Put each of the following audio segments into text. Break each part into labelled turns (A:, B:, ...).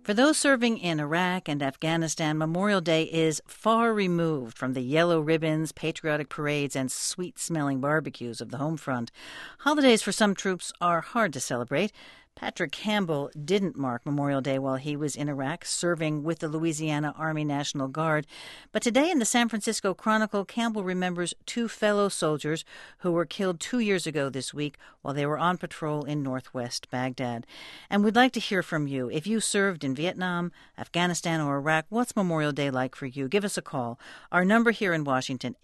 A: For those serving in Iraq and Afghanistan, Memorial Day is far removed from the yellow ribbons, patriotic parades, and sweet-smelling barbecues of the home front. Holidays for some troops are hard to celebrate. Patrick Campbell didn't mark Memorial Day while he was in Iraq, serving with the Louisiana Army National Guard. But today in the San Francisco Chronicle, Campbell remembers two fellow soldiers who were killed 2 years ago this week while they were on patrol in northwest Baghdad. And we'd like to hear from you. If you served in Vietnam, Afghanistan, or Iraq, what's Memorial Day like for you? Give us a call. Our number here in Washington,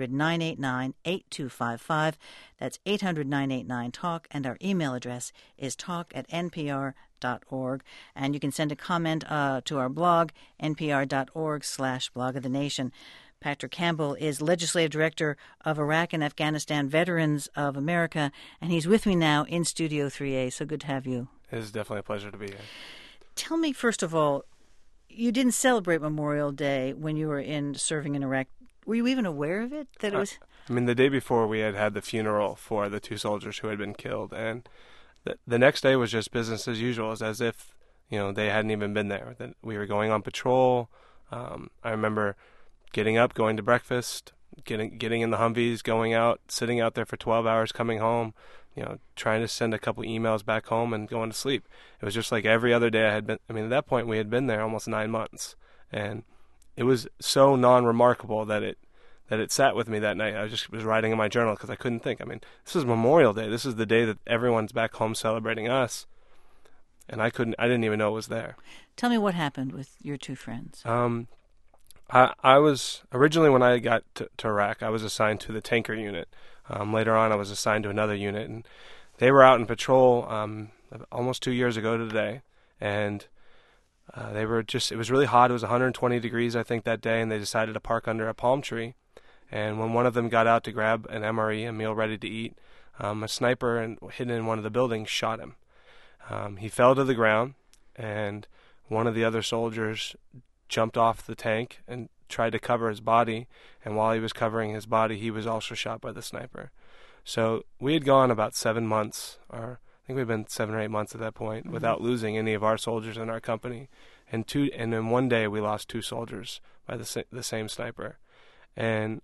A: 800-989-8255. That's 800-989-TALK, and our email address is talk@npr.org. And you can send a comment to our blog, npr.org/blog of the nation. Patrick Campbell is Legislative Director of Iraq and Afghanistan Veterans of America, and he's with me now in Studio 3A. So good to have you.
B: It is definitely a pleasure to be here.
A: Tell me, first of all, you didn't celebrate Memorial Day when you were serving in Iraq. Were you even aware of it? That it was...
B: I mean, the day before we had the funeral for the two soldiers who had been killed, and the next day was just business as usual, as if they hadn't even been there. That we were going on patrol. I remember getting up, going to breakfast, getting in the Humvees, going out, sitting out there for 12 hours, coming home, trying to send a couple emails back home and going to sleep. It was just like every other day I had been. I mean, at that point we had been there almost 9 months, and it was so non-remarkable that it sat with me that night. I just was writing in my journal because I couldn't think. I mean, this is Memorial Day. This is the day that everyone's back home celebrating us, and I didn't even know it was there.
A: Tell me what happened with your two friends.
B: I was originally, when I got to Iraq, I was assigned to the tanker unit. Later on, I was assigned to another unit, and they were out in patrol almost 2 years ago today, and it was really hot. It was 120 degrees, I think, that day, and they decided to park under a palm tree. And when one of them got out to grab an MRE, a meal ready to eat, a sniper hidden in one of the buildings shot him. He fell to the ground, and one of the other soldiers jumped off the tank and tried to cover his body, and while he was covering his body, he was also shot by the sniper. So we had gone about 7 months, or I think we'd been 7 or 8 months at that point, without losing any of our soldiers in our company. And in one day, we lost 2 soldiers by the same sniper. And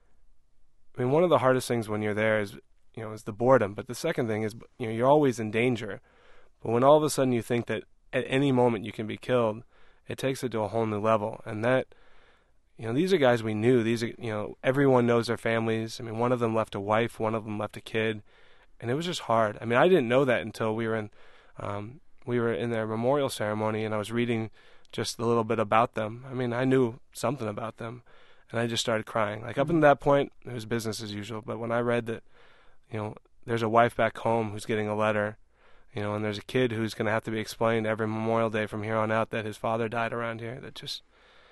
B: I mean, one of the hardest things when you're there is the boredom. But the second thing is, you're always in danger. But when all of a sudden you think that at any moment you can be killed, it takes it to a whole new level. And that, these are guys we knew. These are, everyone knows their families. I mean, one of them left a wife, one of them left a kid, and it was just hard. I mean, I didn't know that until we were in their memorial ceremony, and I was reading just a little bit about them. I mean, I knew something about them, and I just started crying. Like, up until that point, it was business as usual. But when I read that, there's a wife back home who's getting a letter, and there's a kid who's going to have to be explained every Memorial Day from here on out that his father died around here, it just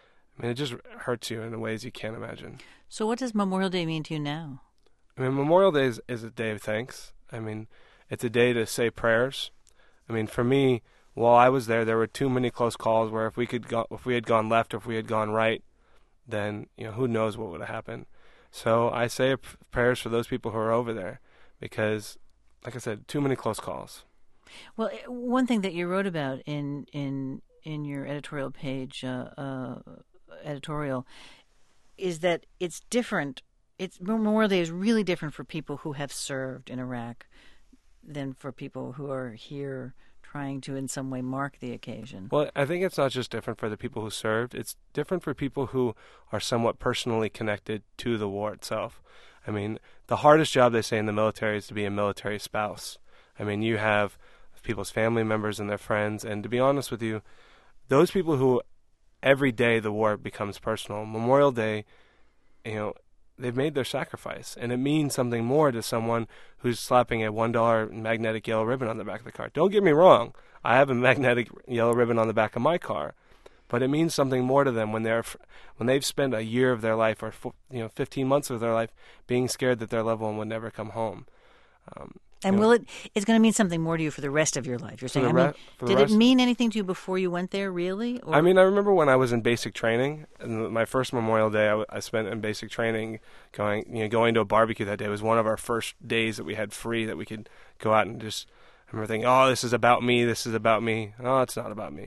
B: hurts you in ways you can't imagine.
A: So what does Memorial Day mean to you now?
B: I mean, Memorial Day is a day of thanks. I mean, it's a day to say prayers. I mean, for me, while I was there were too many close calls where if we had gone left or if we had gone right, then who knows what would have happened. So I say prayers for those people who are over there because, like I said, too many close calls.
A: Well, one thing that you wrote about in your editorial page editorial is that it's different. Memorial Day is really different for people who have served in Iraq than for people who are here trying to in some way mark the occasion.
B: Well, I think it's not just different for the people who served. It's different for people who are somewhat personally connected to the war itself. I mean, the hardest job, they say, in the military is to be a military spouse. I mean, you have people's family members and their friends, and to be honest with you, those people who every day the war becomes personal, Memorial Day, they've made their sacrifice, and it means something more to someone who's slapping a $1 magnetic yellow ribbon on the back of the car. Don't get me wrong, I have a magnetic yellow ribbon on the back of my car, but it means something more to them when they've spent a year of their life or 15 months of their life being scared that their loved one would never come home.
A: And it's going to mean something more to you for the rest of your life, you're saying? Did it mean anything to you before you went there, really? Or?
B: I mean, I remember when I was in basic training, and my first Memorial Day I spent in basic training going to a barbecue that day. It was one of our first days that we had free, that we could go out and just, I remember thinking, oh, this is about me, this is about me. Oh, it's not about me.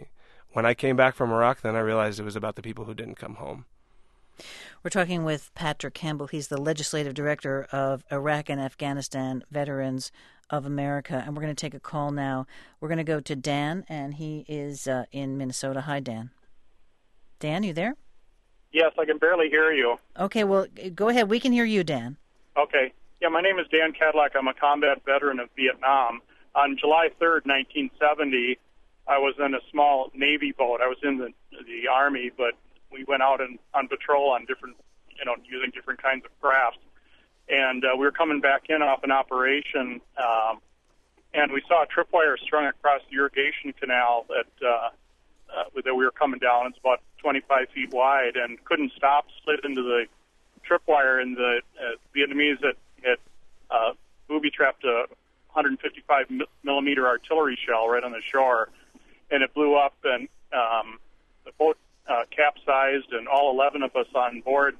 B: when I came back from Iraq, then I realized it was about the people who didn't come home.
A: We're talking with Patrick Campbell. He's the legislative director of Iraq and Afghanistan Veterans of America. And we're going to take a call now. We're going to go to Dan, and he is in Minnesota. Hi, Dan. Dan, you there?
C: Yes, I can barely hear you.
A: Okay, well, go ahead. We can hear you, Dan.
C: Okay. Yeah, my name is Dan Cadillac. I'm a combat veteran of Vietnam. On July 3rd, 1970, I was in a small Navy boat. I was in the Army, but we went out on patrol on different, using different kinds of crafts. And we were coming back in off an operation, and we saw a tripwire strung across the irrigation canal that we were coming down. It's about 25 feet wide, and couldn't stop, slid into the tripwire, and the Vietnamese had booby-trapped a 155 millimeter artillery shell right on the shore, and it blew up, and the boat capsized, and all 11 of us on board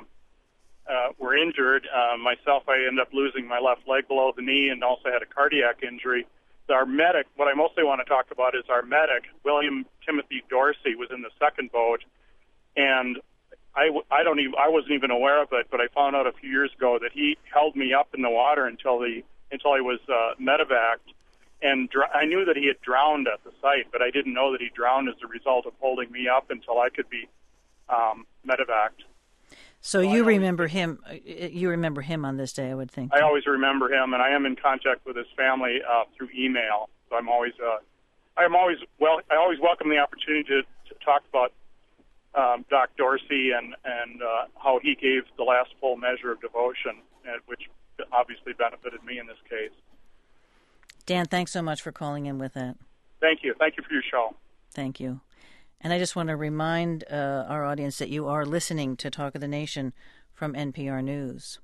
C: were injured. Myself, I ended up losing my left leg below the knee and also had a cardiac injury. Our medic, what I mostly want to talk about is our medic, William Timothy Dorsey, was in the second boat, and I wasn't even aware of it, but I found out a few years ago that he held me up in the water until I was medevaced, and I knew that he had drowned at the site, but I didn't know that he drowned as a result of holding me up until I could be medevaced.
A: So you remember him? You remember him on this day, I would think.
C: I always remember him, and I am in contact with his family through email. So I always welcome the opportunity to talk about Doc Dorsey and how he gave the last full measure of devotion, which obviously benefited me in this case.
A: Dan, thanks so much for calling in with that.
C: Thank you. Thank you for your show.
A: Thank you. And I just want to remind our audience that you are listening to Talk of the Nation from NPR News.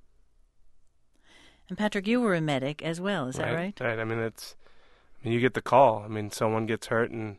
A: And Patrick, you were a medic as well, is that right?
B: Right. I mean, you get the call. I mean, someone gets hurt, and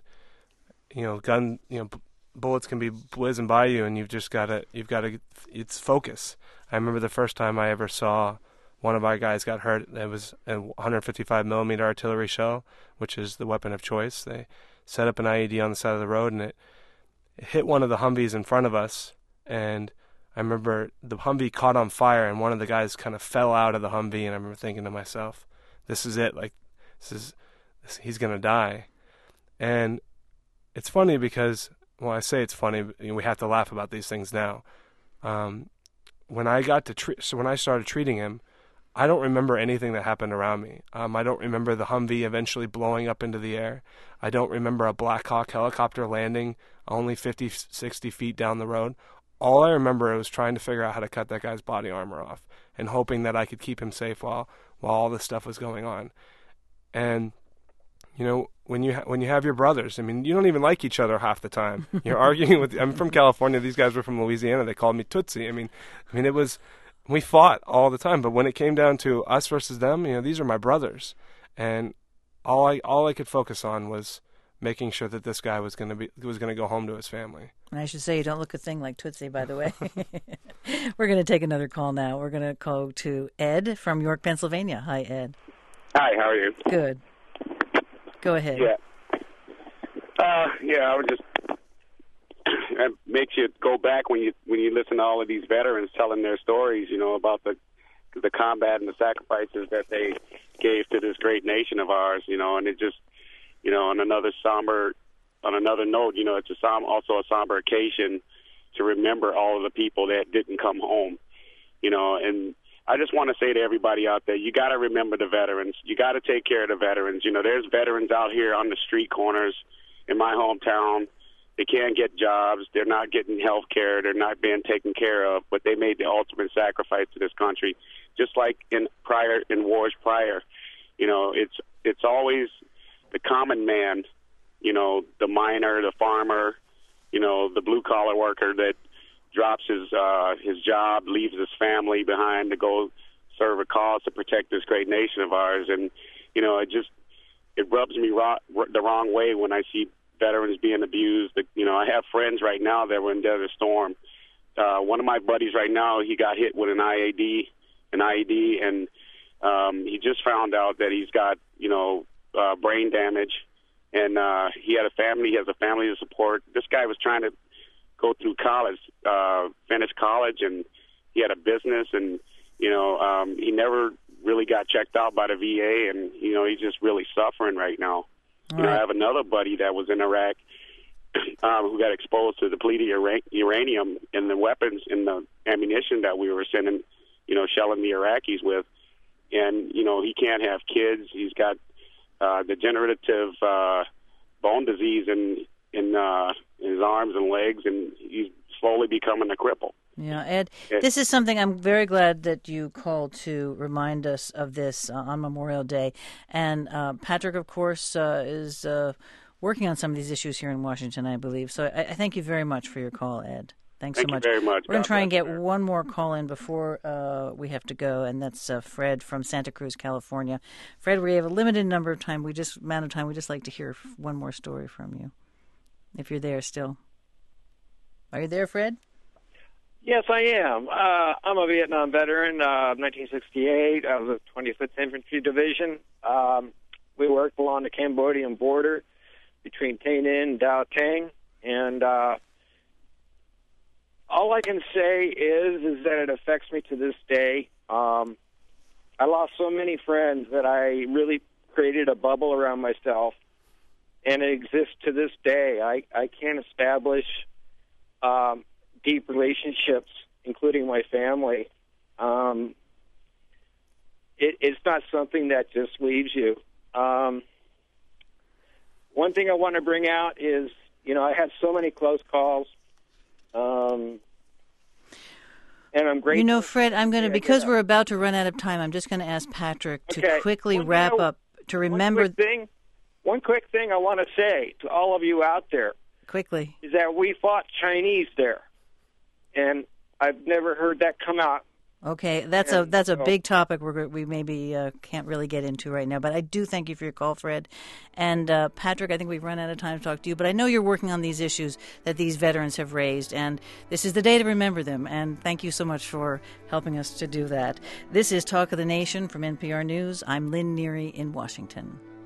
B: bullets can be whizzing by you, and you've got to. It's focus. I remember the first time I ever saw one of our guys got hurt. It was a 155 millimeter artillery shell, which is the weapon of choice. They set up an IED on the side of the road, and it hit one of the Humvees in front of us. And I remember the Humvee caught on fire, and one of the guys kind of fell out of the Humvee. And I remember thinking to myself, "This is it. Like, he's gonna die." And it's funny because, well, I say it's funny. We have to laugh about these things now. When I started treating him, I don't remember anything that happened around me. I don't remember the Humvee eventually blowing up into the air. I don't remember a Black Hawk helicopter landing only 50, 60 feet down the road. All I remember was trying to figure out how to cut that guy's body armor off and hoping that I could keep him safe while all this stuff was going on. And, when you have your brothers, I mean, you don't even like each other half the time. You're arguing with. I'm from California. These guys were from Louisiana. They called me Tootsie. I mean, it was. We fought all the time, but when it came down to us versus them, these are my brothers, and all I could focus on was making sure that this guy was going to go home to his family.
A: And I should say, you don't look a thing like Tootsie, by the way. We're going to take another call now. We're going to go to Ed from York, Pennsylvania. Hi, Ed.
D: Hi, how are you?
A: Good. Go ahead.
D: Yeah. I would just. It makes you go back when you listen to all of these veterans telling their stories, about the combat and the sacrifices that they gave to this great nation of ours, and it just, on another note, it's also a somber occasion to remember all of the people that didn't come home, and I just want to say to everybody out there, you got to remember the veterans. You got to take care of the veterans. There's veterans out here on the street corners in my hometown. They can't get jobs. They're not getting health care. They're not being taken care of. But they made the ultimate sacrifice to this country, just like in wars prior. It's always the common man, the miner, the farmer, the blue collar worker that drops his job, leaves his family behind to go serve a cause to protect this great nation of ours. And it rubs me the wrong way when I see veterans being abused. I have friends right now that were in Desert Storm. One of my buddies right now, he got hit with an IED, and he just found out that he's got, brain damage, and he had a family. He has a family to support. This guy was trying to go through college, finish college, and he had a business, and he never really got checked out by the VA, and he's just really suffering right now.
A: Right.
D: I have another buddy that was in Iraq who got exposed to depleted uranium in the weapons, in the ammunition that we were sending, shelling the Iraqis with. And, he can't have kids. He's got degenerative bone disease in his arms and legs, and he's slowly becoming a cripple.
A: Yeah, Ed, this is something I'm very glad that you called to remind us of this on Memorial Day. And Patrick, of course, is working on some of these issues here in Washington, I believe. So I thank you very much for your call, Ed. Thanks so much.
D: Thank you very much.
A: We're going to try and get one more call in before we have to go, and that's Fred from Santa Cruz, California. Fred, we have a limited amount of time. We'd just like to hear one more story from you, if you're there still. Are you there, Fred?
E: Yes, I am. I'm a Vietnam veteran, 1968. I was a 25th Infantry Division. We worked along the Cambodian border between Tay Ninh and Dao Tang, and all I can say is that it affects me to this day. I lost so many friends that I really created a bubble around myself, and it exists to this day. I can't establish deep relationships, including my family. It's not something that just leaves you. One thing I want to bring out is, I had so many close calls, and I'm grateful.
A: Fred, I'm going to, because we're about to run out of time, I'm just going to ask Patrick to quickly wrap up, to remember.
E: One quick thing I want to say to all of you out there.
A: Quickly.
E: Is that we fought Chinese there. And I've never heard that come out.
A: Okay, that's a big topic we maybe can't really get into right now. But I do thank you for your call, Fred. And Patrick, I think we've run out of time to talk to you. But I know you're working on these issues that these veterans have raised. And this is the day to remember them. And thank you so much for helping us to do that. This is Talk of the Nation from NPR News. I'm Lynn Neary in Washington.